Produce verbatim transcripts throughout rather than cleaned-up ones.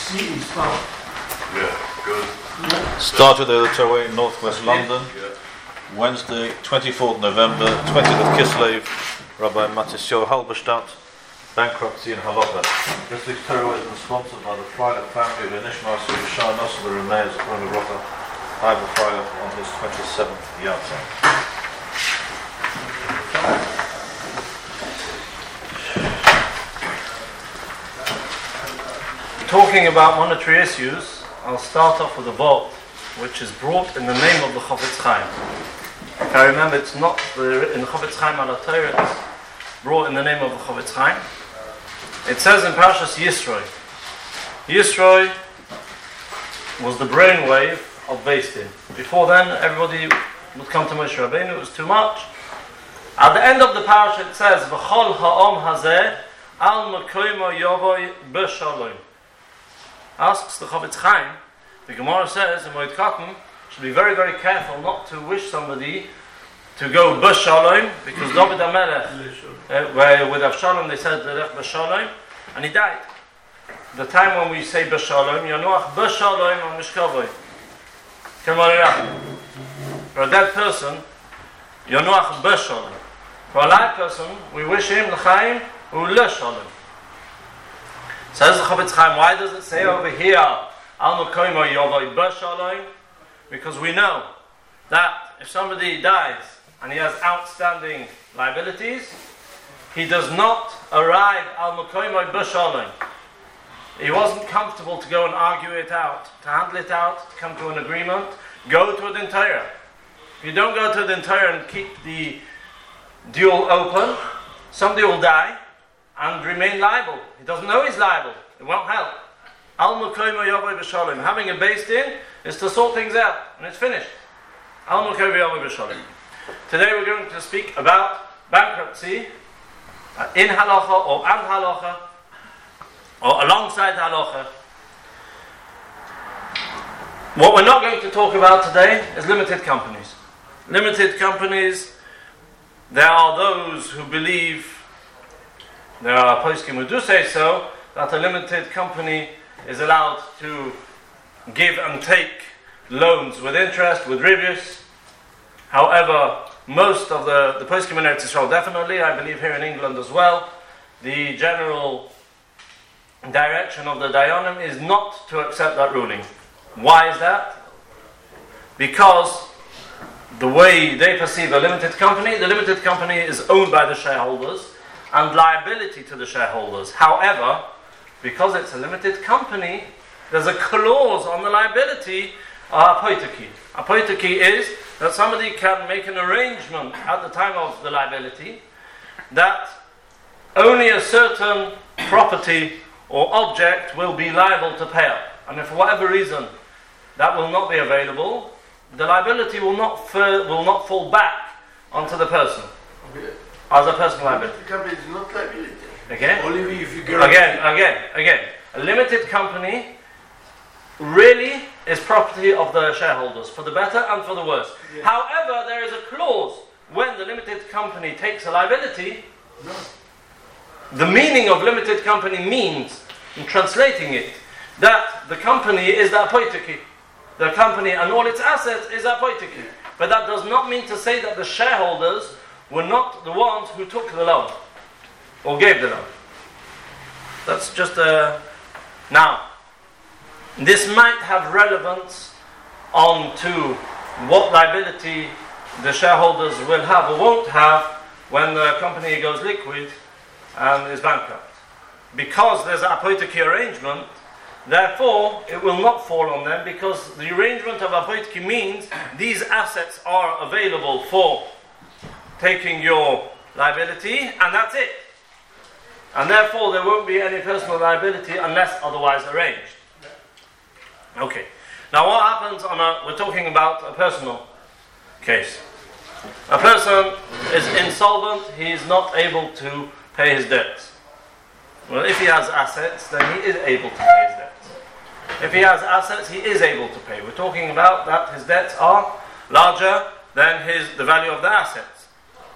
see and start. Yeah, good. Yeah. Start with the Torah in northwest London, Yeah. Wednesday, twenty-fourth November, twentieth of Kislev, Rabbi Matisyahu Halberstadt, Bankruptcy in Halacha. This week's Torah is sponsored by the Freilich family of Nishma Yishar Nosson the Remeir Zechron Livrocha, Ivan Freilich on his twenty-seventh yahrzeit. Talking about monetary issues, I'll start off with a vault which is brought in the name of the Chofetz Chaim. I remember it's not the, in the Chofetz Chaim al Torah, it's brought in the name of the Chofetz Chaim. It says in Parshas Yisroi, Yisroi was the brainwave of Beis Din. Before then, everybody would come to Moshe Rabbeinu, it was too much. At the end of the parasha it says, V'chol ha'om hazeh al makoymo yovoi b'shalom. Asks the Chofetz Chaim, the Gemara says in Moed Katan, should be very, very careful not to wish somebody to go b'shalom, because David HaMelech, uh, where with Avshalom they said Derech b'shalom, and he died. The time when we say b'shalom, Yanuach b'shalom on Mishkavoi. For a dead person, Yanuach b'shalom. For a live person, we wish him l'chaim u'l'shalom. Says the Chofetz Chaim, why does it say over here, Al Makoymo Yovoi B'Shalom? Because we know that if somebody dies and he has outstanding liabilities, he does not arrive Al Makoymo B'Shalom. He wasn't comfortable to go and argue it out, to handle it out, to come to an agreement. Go to a Din Torah. If you don't go to a Din Torah and keep the duel open, somebody will die and remain liable. He doesn't know he's liable. It won't help. Al Makoymo Yovoi B'Shalom. Having a Beis Din is to sort things out, and it's finished. Al Makoymo Yovoi B'Shalom. Today we're going to speak about bankruptcy uh, in halacha or and halacha or alongside halacha. What we're not going to talk about today is limited companies. Limited companies, there are those who believe, there are poskim who do say so, that a limited company is allowed to give and take loans with interest, with rivius. However, most of the, the poskim in Eretz Yisrael, definitely, I believe here in England as well, the general direction of the Dayanim is not to accept that ruling. Why is that? Because the way they perceive a limited company, the limited company is owned by the shareholders and liability to the shareholders. However, because it's a limited company, there's a clause on the liability, uh, apoitiki. Apoitiki is that somebody can make an arrangement at the time of the liability that only a certain property or object will be liable to pay up. And if for whatever reason that will not be available, the liability will not fur- will not fall back onto the person. Okay. As a personal liability. The company is not liability. Again? Only if you guarantee. Again, again, again. A limited company really is property of the shareholders, for the better and for the worse. Yeah. However, there is a clause when the limited company takes a liability. No. The meaning of limited company means, in translating it, that the company is the apoitiki. The company and all its assets is apoitiki. But that does not mean to say that the shareholders were not the ones who took the loan or gave the loan. That's just a... Now, this might have relevance on to what liability the shareholders will have or won't have when the company goes liquid and is bankrupt. Because there's an apoitiki arrangement, therefore it will not fall on them, because the arrangement of apoitiki means these assets are available for taking your liability, and that's it. And therefore there won't be any personal liability unless otherwise arranged. Okay. Now what happens on a, we're talking about a personal case. A person is insolvent, he is not able to pay his debts. Well, if he has assets, then he is able to pay his debts. If he has assets, he is able to pay. We're talking about that his debts are larger than his the value of the assets.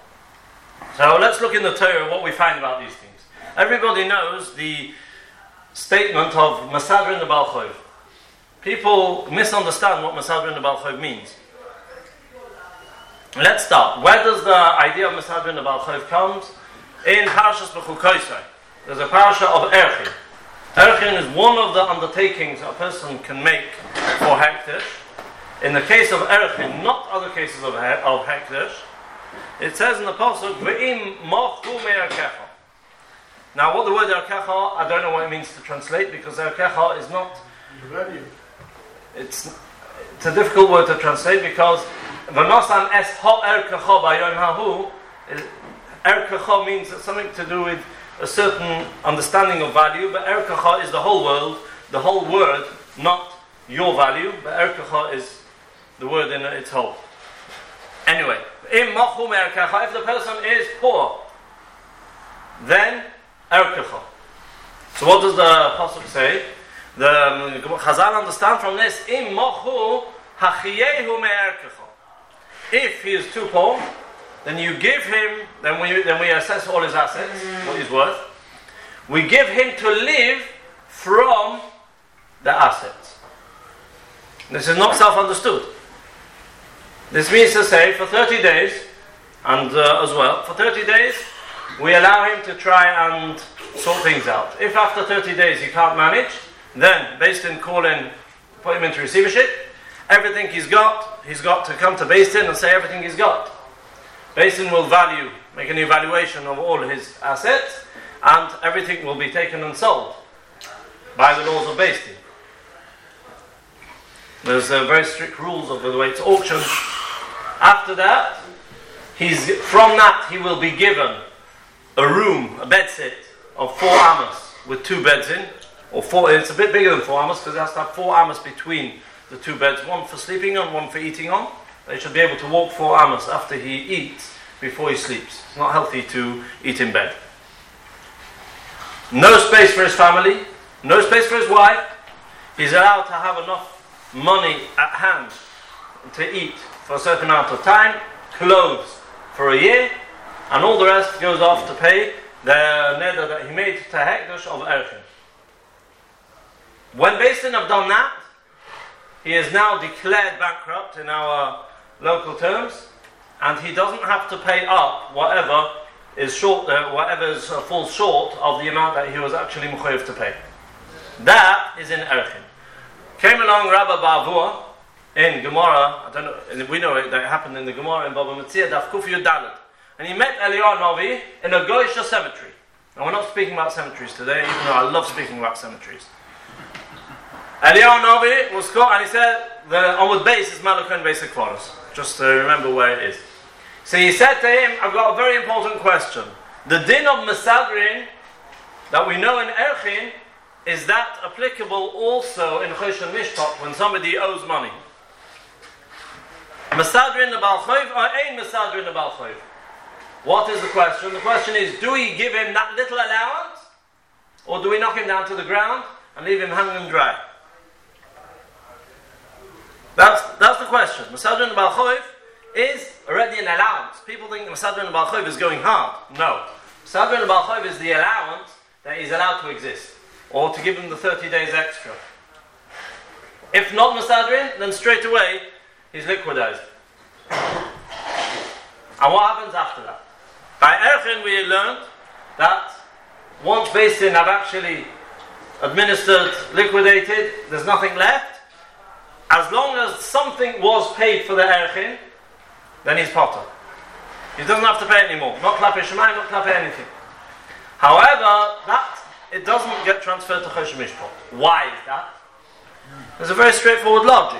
So let's look in the Torah what we find about these things. Everybody knows the statement of Masadrin the Baal Chov. People misunderstand what Masadrin the Baal Chov means. Let's start. Where does the idea of Masadrin the Baal Chov comes? In Parashas B'chukoisai. There's a parasha of Erchin. Erchin is one of the undertakings a person can make for Hekdesh. In the case of Erchin, not other cases of, he- of Hekdesh, it says in the Pasuk, V'im mochu me'erkecha. Now what the word Erkecha, I don't know what it means to translate, because Erkecha is not, it's, it's a difficult word to translate, because V'nosan es ha-erkecha b'yom hahu, Erkecha means it's something to do with a certain understanding of value, but Erkecha is the whole world, the whole word, not your value, but Erkecha is the word in its whole. Anyway, im machum erkecha, if the person is poor, then erkecha. So what does the Pasuk say? The um, Chazal understand from this, im machu hachiyehu me'erkecha. If he is too poor, then you give him, then we then we assess all his assets, what he's worth. We give him to live from the assets. This is not self-understood. This means to say, for thirty days, and uh, as well, for thirty days, we allow him to try and sort things out. If after thirty days he can't manage, then Beis Din call in, put him into receivership. Everything he's got, he's got to come to Beis Din and say everything he's got. Beis Din will value, make an evaluation of all his assets, and everything will be taken and sold by the laws of Beis Din. There's uh, very strict rules of the way it's auctioned. After that, he's from that he will be given a room, a bed set of four amas with two beds in, or four. It's a bit bigger than four amas because it has to have four amas between the two beds, one for sleeping on, one for eating on. They should be able to walk four amas after he eats before he sleeps. It's not healthy to eat in bed. No space for his family, no space for his wife. He's allowed to have enough money at hand to eat for a certain amount of time, clothes for a year, and all the rest goes off to pay the neder that he made to Hekdesh of Erchin. When Beis Din have done that, he is now declared bankrupt in our local terms, and he doesn't have to pay up whatever is short, uh, whatever is, uh, falls short of the amount that he was actually mechuyev to pay. That is in Erchin. Came along Rabbi Bavua in Gemara, I don't know, we know it, that it happened in the Gemara in Baba Metzia, Daf Kuf Yud Dalet. And he met Eliyahu Novi in a Goisha cemetery. Now we're not speaking about cemeteries today, even though I love speaking about cemeteries. Eliyahu Novi was caught, and he said, the Amud Beis is Malakon Beis HaKvaros, just to remember where it is. So he said to him, I've got a very important question. The din of Mesadrin that we know in Erchin, is that applicable also in Choshen Mishpat when somebody owes money? Mesadrin the Baal Chov or Ein Mesadrin the Baal Chov? What is the question? The question is, do we give him that little allowance, or do we knock him down to the ground and leave him hanging dry? That's that's the question. Mesadrin the Baal Chov is already an allowance. People think Mesadrin the Baal Chov is going hard. No. Mesadrin the Baal Chov is the allowance that is allowed to exist, or to give him the thirty days extra. If not Mesadrin, then straight away he's liquidized. And what happens after that? By Erchin we learned that once Beis Din have actually administered, liquidated, there's nothing left. As long as something was paid for the Erchin, then he's potter. He doesn't have to pay anymore. Not Klape Shemayim, not Klape anything. However, that it doesn't get transferred to Choshen Mishpat. Why is that? There's a very straightforward logic.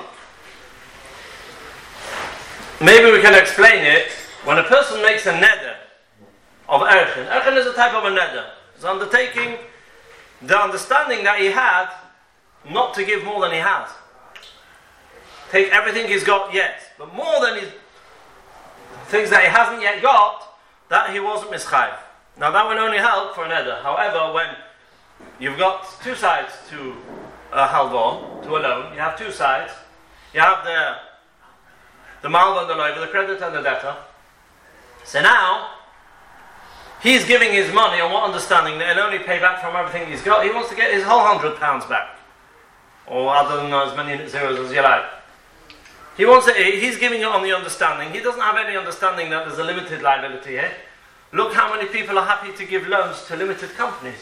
Maybe we can explain it. When a person makes a neder of Erchin, Erchin is a type of a neder. It's undertaking the understanding that he had not to give more than he has. Take everything he's got yet, but more than his things that he hasn't yet got, that he wasn't mischayev. Now that will only help for a neder. However, when you've got two sides to a halvon, to a loan, you have two sides. You have the the malva and the loiva, the creditor and the debtor. So now, He's giving his money on what understanding that he'll only pay back from everything he's got. He wants to get his whole hundred pounds back. Or other than as many zeros as you like. He wants it, he's giving it on the understanding. He doesn't have any understanding that there's a limited liability here. Look how many people are happy to give loans to limited companies.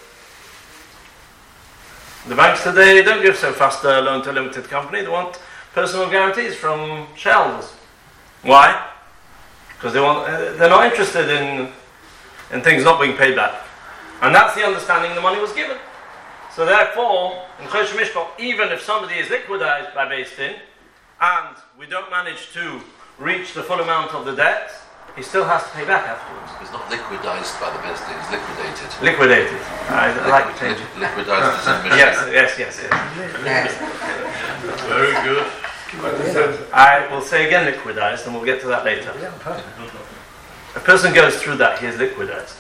The banks today don't give so fast a loan to a limited company. They want personal guarantees from shareholders. Why? Because they want, they're not interested in, in things not being paid back. And that's the understanding the money was given. So therefore, in Chosh Mishpach, even if somebody is liquidized by Beis Din, and we don't manage to reach the full amount of the debt, he still has to pay back afterwards. It's not liquidized by the Beis Din, it's liquidated. Liquidated. I, I like to change it. Liquidized is in Yes, yes, yes, yes. Very good. I will say again liquidized, and we'll get to that later. A person goes through that, he is liquidized.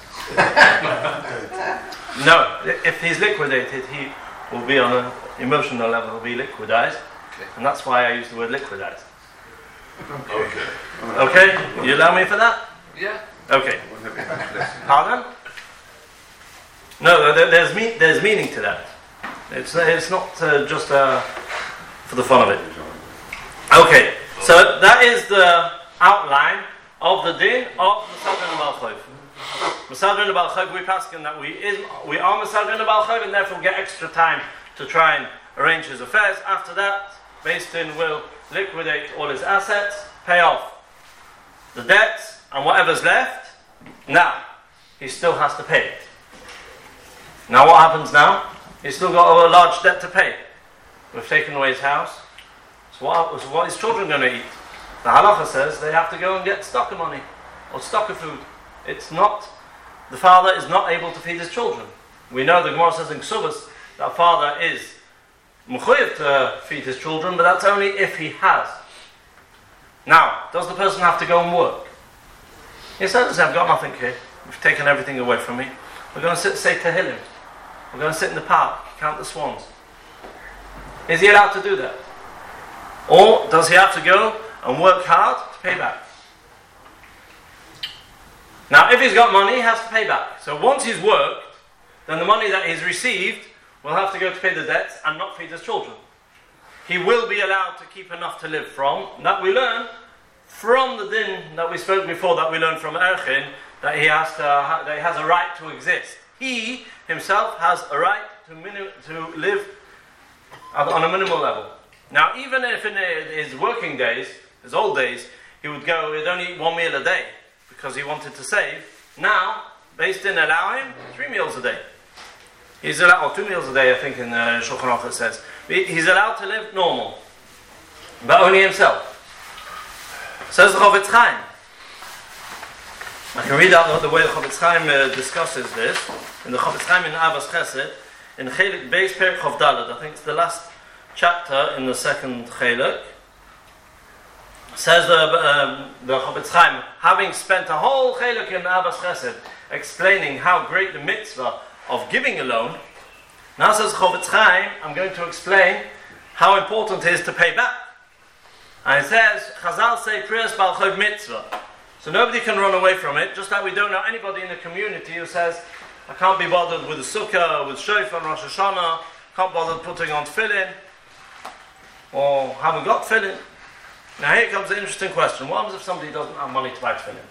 No, if he's liquidated, he will be on an emotional level, he'll be liquidized. Okay. And that's why I use the word liquidized. Okay. Okay? You allow me for that? Yeah. Okay. Pardon? No, there, there's me, there's meaning to that. It's it's not uh, just uh, for the fun of it. Okay, so that is the outline of the din of Mesadrin Bal Chayv. Mesadrin Bal Chayv, we paskin that we is we are Mesadrin Bal Chayv, and therefore get extra time to try and arrange his affairs. After that, Beis Din will liquidate all his assets, pay off the debts, and whatever's left, now, he still has to pay it. Now what happens now? He's still got a large debt to pay. We've taken away his house. So what, so what is children going to eat? The halacha says they have to go and get stock of money, or stock of food. It's not, the father is not able to feed his children. We know the Gemara says in Ksubas that father is mechuyev to feed his children, but that's only if he has. Now, does the person have to go and work? He says, I've got nothing here. We've taken everything away from me. We're going to sit, say Tehillim. We're going to sit in the park, count the swans. Is he allowed to do that? Or does he have to go and work hard to pay back? Now, if he's got money, he has to pay back. So once he's worked, then the money that he's received will have to go to pay the debts and not feed his children. He will be allowed to keep enough to live from. That we learn from the din that we spoke before, that we learned from Erchin, that he has to, that he has a right to exist. He himself has a right to minim, to live on a minimal level. Now, even if in his working days, his old days, he would go, he'd only eat one meal a day because he wanted to save. Now, Beis Din allow him three meals a day. He's allowed, or two meals a day, I think in uh, Shulchan Aruch it says. He's allowed to live normal, but only himself. Says the Chofetz Chaim. I can read out the way the Chofetz Chaim uh, discusses this. In the Chofetz Chaim in Ahavas Chesed, in Chelik Beis Perek Chof Daled, I think it's the last chapter in the second Chelik. Says the um, the Chofetz Chaim, having spent a whole Chelik in Ahavas Chesed, explaining how great the mitzvah of giving a loan. Now says Chofetz Chaim, I'm going to explain how important it is to pay back. And it says, Chazal say, Priyas Bal Chayv mitzvah. So nobody can run away from it, just like we don't know anybody in the community who says, I can't be bothered with the sukkah, with shofar, Rosh Hashanah, can't bother putting on tefillin, or haven't got tefillin. Now here comes the interesting question. What happens if somebody doesn't have money to buy tefillin?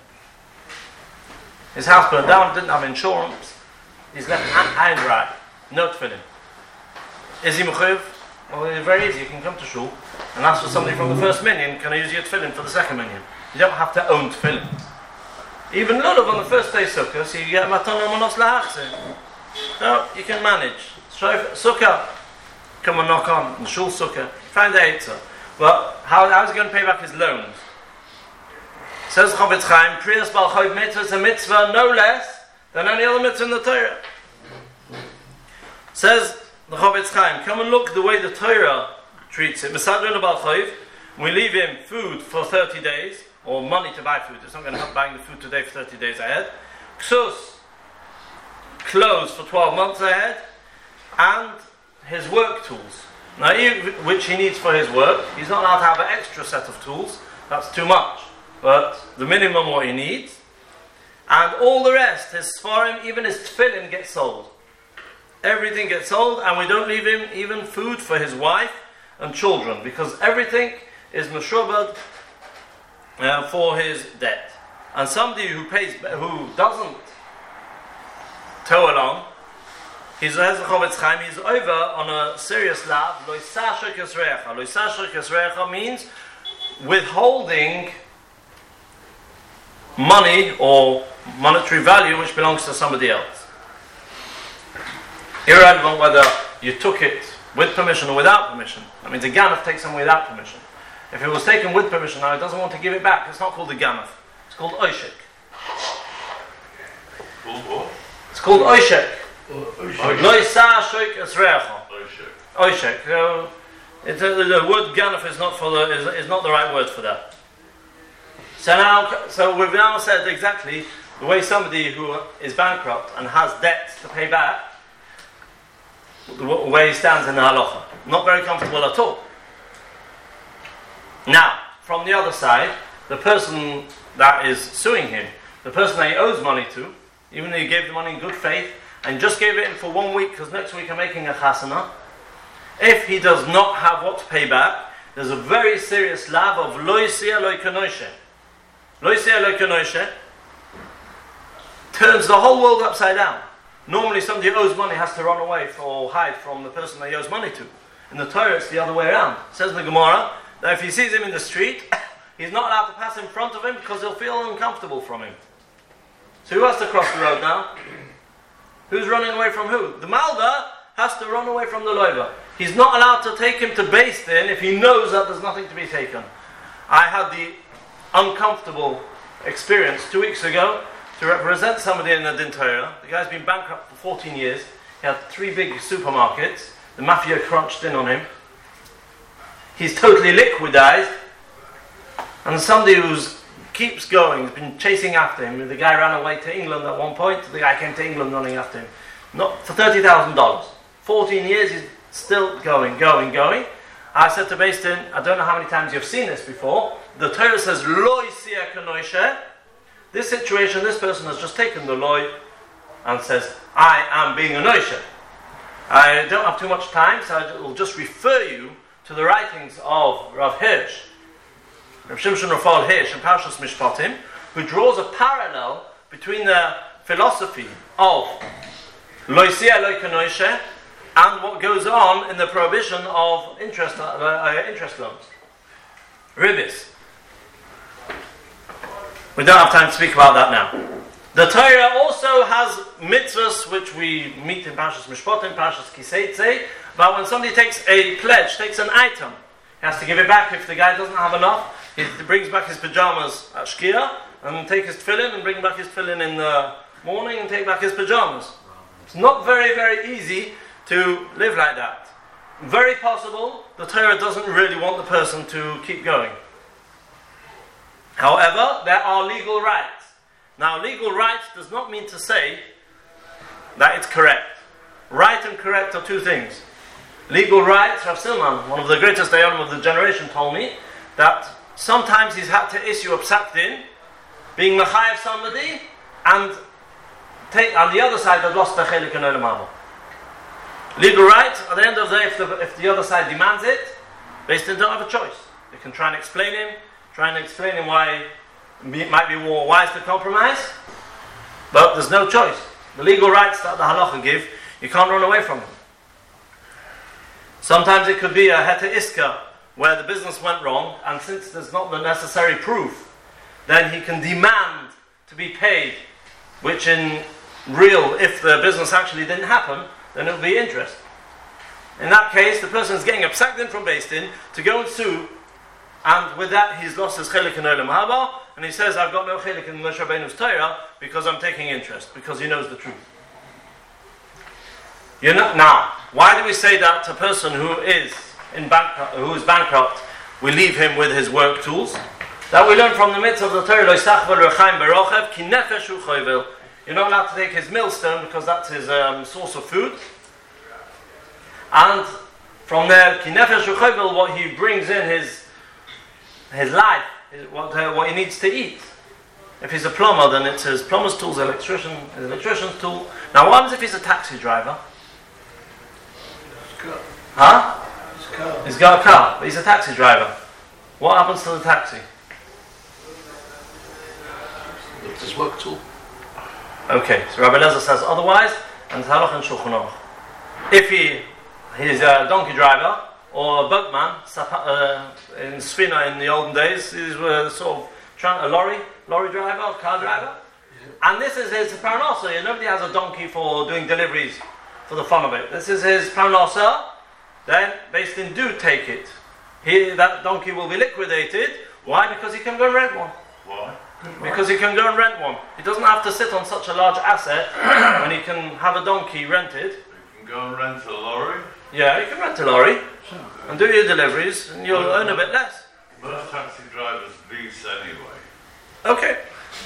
His house burned down, didn't have insurance, he's left high and dry, no tefillin. Is he mechuyev? Well, it's very easy. You can come to shul and ask for somebody from the first minyan, can I use your tefillin for the second minyan? You don't have to own tefillin. Even lulav on the first day sukkah, so you get matan manos lahachse. No, you can manage. Sukkah, come and knock on, and shul sukkah, find the eitzah. Well, how, how is he going to pay back his loans? Says Chofetz Chaim, Priyas Bal Chayv mitzvah is a mitzvah no less than any other mitzvah in the Torah. Says the Chofetz Chaim, come and look the way the Torah treats it. Mesadrin Bal Chayv, we leave him food for thirty days, or money to buy food. It's not going to help buying the food today for thirty days ahead. Ksus, clothes for twelve months ahead, and his work tools. Now, which he needs for his work. He's not allowed to have an extra set of tools. That's too much. But the minimum what he needs. And all the rest, his sfarim, even his tefillin, gets sold. Everything gets sold, and we don't leave him even food for his wife and children, because everything is meshubad uh, for his debt. And somebody who pays, who doesn't tow along, he's he's over on a serious lav. Loisasher kesrecha. Loisasher kesrecha means withholding money or monetary value which belongs to somebody else. Irrelevant whether you took it with permission or without permission. That means a ganef takes them without permission. If it was taken with permission, now he doesn't want to give it back. It's not called a ganef. It's called oishek. Called what? It's called oishek. Oishek. Loisa shoik esrecha. Oishek. Oishek. So, it's a, the word ganef is not for the is, is not the right word for that. So now, so we've now said exactly the way somebody who is bankrupt and has debts to pay back, the way he stands in the halacha. Not very comfortable at all. Now, from the other side, the person that is suing him, the person that he owes money to, even though he gave the money in good faith, and just gave it in for one week because next week I'm making a chasana, if he does not have what to pay back, there's a very serious lav of lo yisiyah lo yikanoishe. Lo yisiyah lo yikanoishe turns the whole world upside down. Normally somebody who owes money has to run away for, or hide from the person that he owes money to. In the Torah it's the other way around. It says in the Gemara that if he sees him in the street, he's not allowed to pass in front of him because he'll feel uncomfortable from him. So who has to cross the road now? Who's running away from who? The Malda has to run away from the Loiva. He's not allowed to take him to Beis Din if he knows that there's nothing to be taken. I had the uncomfortable experience two weeks ago to represent somebody in the Din Torah. The guy's been bankrupt for fourteen years. He had three big supermarkets. The mafia crunched in on him. He's totally liquidized. And somebody who keeps going, has been chasing after him. The guy ran away to England at one point. The guy came to England running after him. Not for thirty thousand dollars. fourteen years, he's still going, going, going. I said to Beis Din, I don't know how many times you've seen this before. The Torah says, Lo yisiyah kanoishe. This situation, this person has just taken the loy and says, I am being a noishe. I don't have too much time, so I will just refer you to the writings of Rav Hirsch, Rav Shimshon Raphael Hirsch and Parshas Mishpatim, who draws a parallel between the philosophy of Lo yisiyah lo kanoishe and what goes on in the prohibition of interest, uh, uh, interest loans. Ribis. We don't have time to speak about that now. The Torah also has mitzvahs which we meet in Parshas Mishpatim, Parshas Kiseitze, but when somebody takes a pledge, takes an item, he has to give it back. If the guy doesn't have enough, he brings back his pajamas at Shkia, and take his tefillin, and bring back his tefillin in the morning, and take back his pajamas. It's not very, very easy to live like that. Very possible, the Torah doesn't really want the person to keep going. However, there are legal rights. Now, legal rights does not mean to say that it's correct. Right and correct are two things. Legal rights, Rav Silman, one of the greatest dayanim of the generation, told me that sometimes he's had to issue a psak din, being mechayev somebody, and take, on the other side, they've lost the chelik and olam haba. Legal rights, at the end of the day, if the, if the other side demands it, they still don't have a choice. They can try and explain him, try and explain him why it might be more wise to compromise, but there's no choice. The legal rights that the halacha give, you can't run away from them. Sometimes it could be a heta iska, where the business went wrong, and since there's not the necessary proof, then he can demand to be paid, which in real, if the business actually didn't happen, then it will be interest. In that case, the person is getting a psak din from Beis Din to go and sue, and with that he's lost his chelik in olam haba, and he says, I've got no chelik in Moshe Rabbeinu's Torah because I'm taking interest, because he knows the truth. You know, now, why do we say that a person who is in bankrupt, who is bankrupt, we leave him with his work tools? That we learn from the mitzvah of the Torah, Lo yisachvel rechaim berochev ki nefesh hu chovel. You're not allowed to take his millstone because that's his um, source of food. And from there, ki nefesh hu chovel, what he brings in his his life, his, what uh, what he needs to eat. If he's a plumber, then it's his plumber's tools, electrician, his electrician's tool. Now, what happens if he's a taxi driver? Huh? He's got a car, but he's a taxi driver. What happens to the taxi? It's his work tool. Okay, so Rabbi Elazar says otherwise, and it's halach and Shulchan Aruch. If he he's a donkey driver or a boatman, uh, in Sfina in the olden days, these were sort of tra- a lorry, lorry driver, car driver, and this is his parnasa. Nobody has a donkey for doing deliveries for the fun of it. This is his parnasa. Then Beis Din do take it. He, that donkey will be liquidated. Why? Because he can go and rent one. Why? Because he can go and rent one. He doesn't have to sit on such a large asset when he can have a donkey rented. You can go and rent a lorry. Yeah, you can rent a lorry and do your deliveries, and you'll earn a bit less. Most taxi drivers lease anyway. Okay.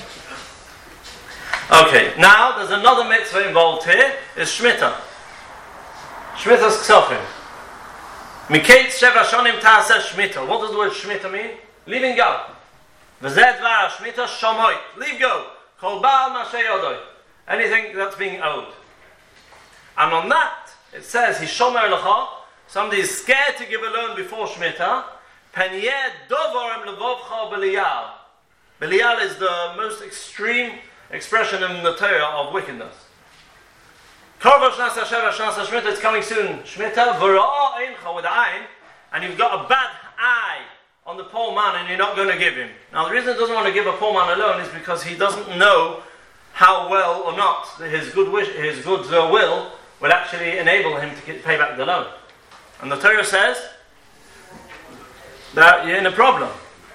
Okay. Now there's another mitzvah involved here. Is shmita. Shmita's ksofim. Miketz sheva shonim ta'aseh shmita. What does the word shmita mean? Leaving go. V'zeh dvar shmita shomoy. Leave go. Kol ba'al mashei yodoi. Anything that's being owed. And on that, it says, Hishomer lecha, somebody is scared to give a loan before shmita. Peniyeh dovorem levovcha b'liyal. B'liyal is the most extreme expression in the Torah of wickedness. Korva shnasa sheva shnasa shmita, it's coming soon. Shmita, v'ra'ah eincha with ayin, and you've got a bad eye on the poor man and you're not going to give him. Now the reason he doesn't want to give a poor man a loan is because he doesn't know how well or not his good wish, his good uh, will will actually enable him to get, pay back the loan. And the Torah says that you're in a problem.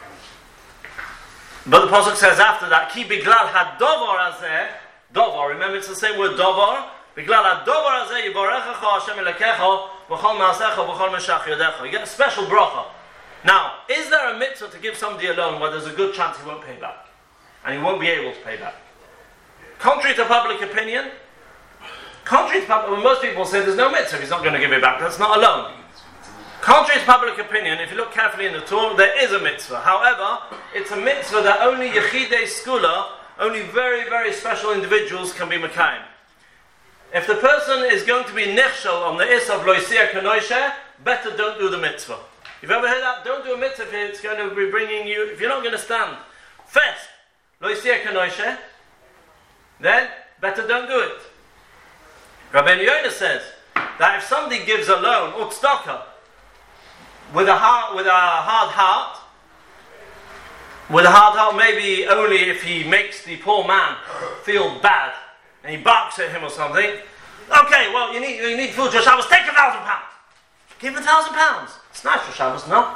But the Pasuk says after that, Ki biglal hadovar hazeh, dovar, remember it's the same word dovar, biglal hadovar hazeh yivarechecha Hashem elekecha v'chol ma'asecha v'chol meshach yodecha. You get a special bracha. Now, is there a mitzvah to give somebody a loan where there's a good chance he won't pay back? And he won't be able to pay back? Contrary to public opinion, contrary to public, well, most people say there's no mitzvah, he's not going to give it back, that's not a loan. Contrary to public opinion, if you look carefully in the Torah, there is a mitzvah. However, it's a mitzvah that only Yechidei Skula, only very, very special individuals can be Mekayim. If the person is going to be nechshel on the is of Loisir Kanoishe, better don't do the mitzvah. You've ever heard that? Don't do a mitzvah if it's going to be bringing you, if you're not going to stand first, Loisir Kanoishe, then better don't do it. Rabbi Yonah says that if somebody gives a loan, utzdaka, with a heart, with a hard heart, with a hard heart, maybe only if he makes the poor man feel bad and he barks at him or something. Okay, well you need you need food for Shabbos. Take a thousand pounds. Give him a thousand pounds. It's nice for Shabbos, no?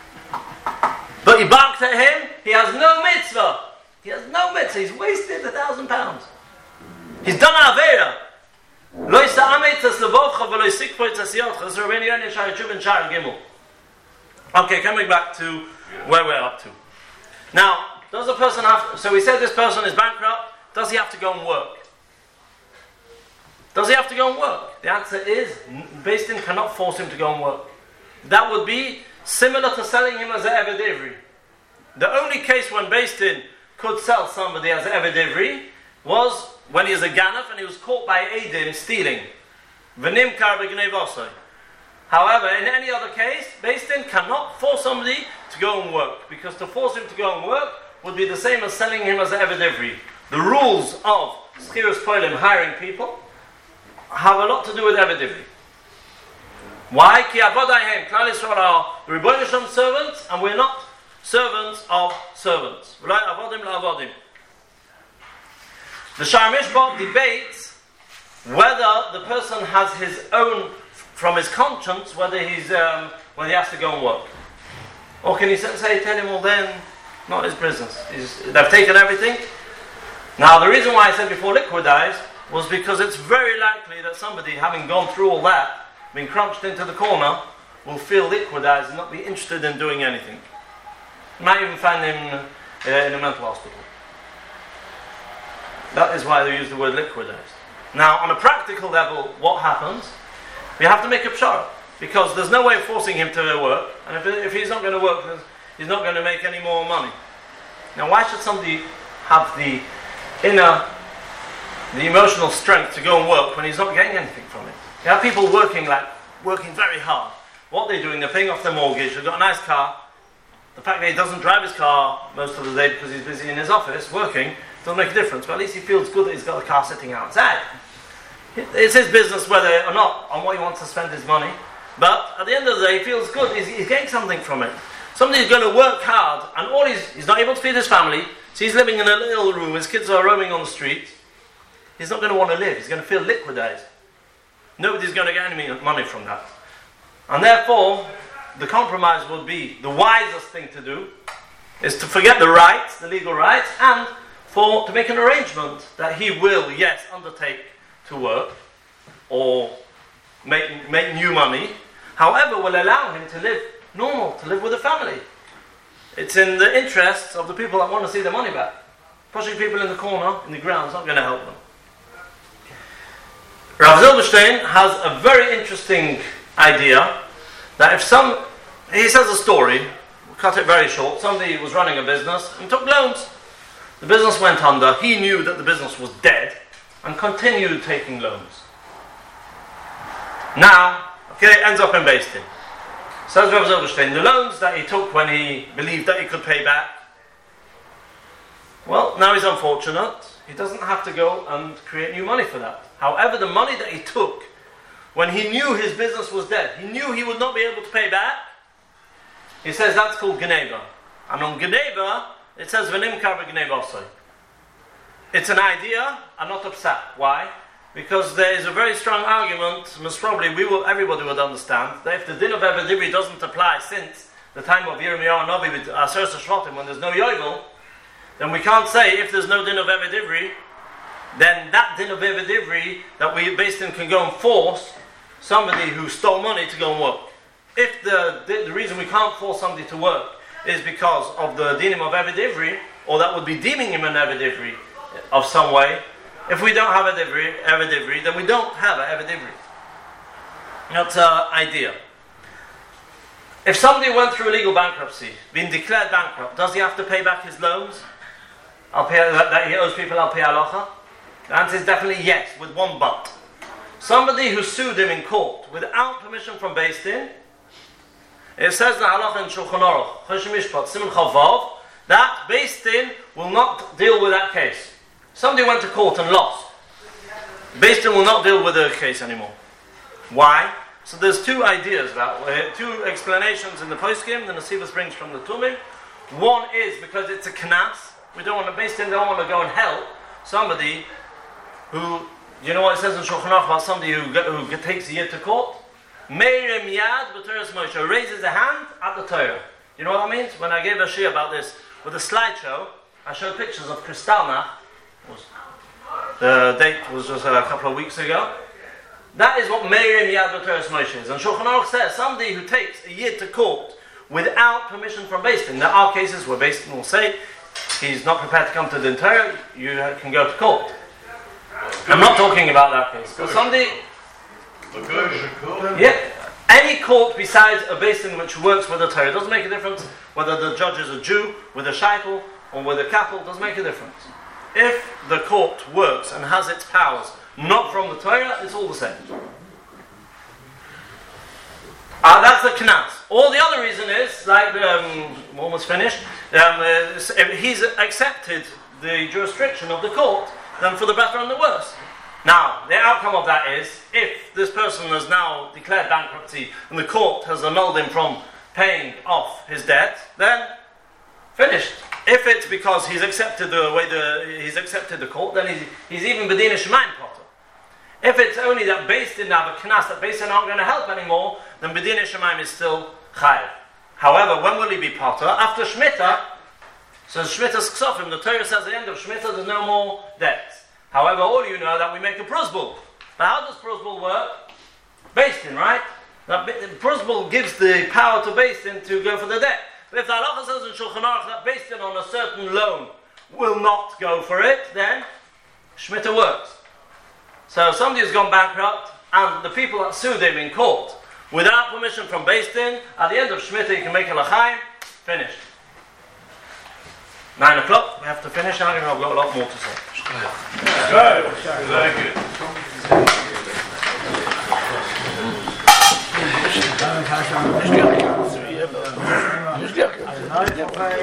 But he barked at him. He has no mitzvah. He has no mitzvah. He's wasted a thousand pounds. He's done avera. Lo yisa'ametzas levovcha v'lo yisikpo etzas yotcha. This is Rabbeinu Yonah Shari Chub and Shari Gimel. Okay, coming back to where we're up to. Now, does a person have... So we said this person is bankrupt. Does he have to go and work? Does he have to go and work? The answer is, Beis Din cannot force him to go and work. That would be similar to selling him as an Eved Ivri. The only case when Beis Din could sell somebody as an Eved Ivri was when he was a Ganaf and he was caught by Eidim stealing. V'nimkar b'gnei v'osoi. However, in any other case, Beis Din cannot force somebody to go and work, because to force him to go and work would be the same as selling him as an Eved Ivri. The rules of Schiras Polim, hiring people, have a lot to do with Eved Ivri. Why? Ki avodahem, Klal Yisrael are the Rebbeinu Shalom servants, and we're not servants of servants. V'lai avodim la'avodim. The Sha'ar Mishpat debates whether the person has his own, from his conscience, whether he's um, whether he has to go and work, or can he say, tell him, well then, not his business. He's, they've taken everything. Now the reason why I said before liquidize was because it's very likely that somebody, having gone through all that, being crunched into the corner, will feel liquidized and not be interested in doing anything. You might even find him uh, in a mental hospital. That is why they use the word liquidized. Now, on a practical level, what happens? We have to make a pshara, because there's no way of forcing him to work, and if, if he's not going to work, he's not going to make any more money. Now, why should somebody have the inner, the emotional strength to go and work when he's not getting anything from it. You have people working like, working very hard. What they're doing, they're paying off their mortgage, they've got a nice car. The fact that he doesn't drive his car most of the day because he's busy in his office working doesn't make a difference, but at least he feels good that he's got the car sitting outside. It's his business whether or not on what he wants to spend his money, but at the end of the day he feels good, he's, he's getting something from it. Somebody's going to work hard and all he's, he's not able to feed his family, so he's living in a little room, his kids are roaming on the street. He's not going to want to live, he's going to feel liquidized. Nobody's going to get any money from that. And therefore, the compromise would be, the wisest thing to do is to forget the rights, the legal rights, and for to make an arrangement that he will, yes, undertake to work or make, make new money, however will allow him to live normal, to live with a family. It's in the interests of the people that want to see their money back. Pushing people in the corner, in the ground, is not going to help them. Rav Zilberstein has a very interesting idea that if some, he says a story, we'll cut it very short, somebody was running a business and took loans. The business went under, he knew that the business was dead and continued taking loans. Now, okay, it ends up in Beis Din. Says Rav Zilberstein, the loans that he took when he believed that he could pay back, well, now he's unfortunate, he doesn't have to go and create new money for that. However, the money that he took when he knew his business was dead, he knew he would not be able to pay back, he says that's called Geneva. And on Geneva, it says V'nimkar b'Geneva osoi. It's an idea and not a psak. Why? Because there is a very strong argument, most probably we will, everybody would understand, that if the din of Evedivri doesn't apply since the time of Yirmiyahu Navi with Aser Shvatim, when there's no Yovel, then we can't say if there's no din of Evedivri, then that din of Evedivri that we based in can go and force somebody who stole money to go and work. If the, the, the reason we can't force somebody to work is because of the dinim of Evedivri, or that would be deeming him an Evedivri of some way, if we don't have Evedivri, Evedivri then we don't have an Evedivri. That's an idea. If somebody went through a legal bankruptcy, been declared bankrupt, does he have to pay back his loans? Al pay, that, that he owes people al pay halacha? The answer is definitely yes, with one but. Somebody who sued him in court without permission from Beis Din, it says in the halacha in Shulchan Aruch, Choshen Mishpat, Siman Chavav, that Beis Din will not deal with that case. Somebody went to court and lost. Beis Din will not deal with the case anymore. Why? So there's two ideas that way, two explanations in the poskim, the Nesivos brings from the Tumim. One is because it's a knas. We don't want to, Beis Din don't want to go and help somebody who, you know what it says in Shulchan Aruch about somebody who, who takes a year to court? Meirem yad b'Torah Moshe, raises a hand at the Torah. You know what that means? When I gave a shir about this with a slideshow, I showed pictures of Kristallnacht. The date was just a couple of weeks ago. That is what Meirem yad b'Torah Moshe is. And Shulchan Aruch says somebody who takes a year to court without permission from Beis Din. There are cases where Beis Din will say he's not prepared to come to the Torah, you can go to court. I'm not talking about that case. But somebody, yeah, any court besides a Beis Din which works with the Torah, it doesn't make a difference whether the judge is a Jew with a shaitel or with a kappel, doesn't make a difference. If the court works and has its powers not from the Torah, it's all the same. Uh, that's the knas. Or the other reason is, like, um, almost finished, um, uh, if he's accepted the jurisdiction of the court, then for the better and the worse. Now, the outcome of that is, if this person has now declared bankruptcy and the court has annulled him from paying off his debt, then finished. If it's because he's accepted the way the he's accepted the court, then he's, he's even B'din Shemaim potter. If it's only that Beis Din have a knas, that Beis Din aren't going to help anymore, then B'din Shemaim is still chayav. However, when will he be potter? After Shemitah, so Shemitah's ksofim, the Torah says at the end of Shemitah there's no more debts. However, all you know that we make a prosbul. But how does prosbul work? Beis Din, right? That prosbul gives the power to Beis Din to go for the debt. But if the halacha says in Shulchan Aruch that Beis Din on a certain loan will not go for it, then Shemitah works. So somebody has gone bankrupt, and the people that sued him in court without permission from Beis Din, at the end of Shemitah you can make a l'chaim, finished. Nine o'clock. we have to finish. I've got a lot more to say. Good. Very good. Już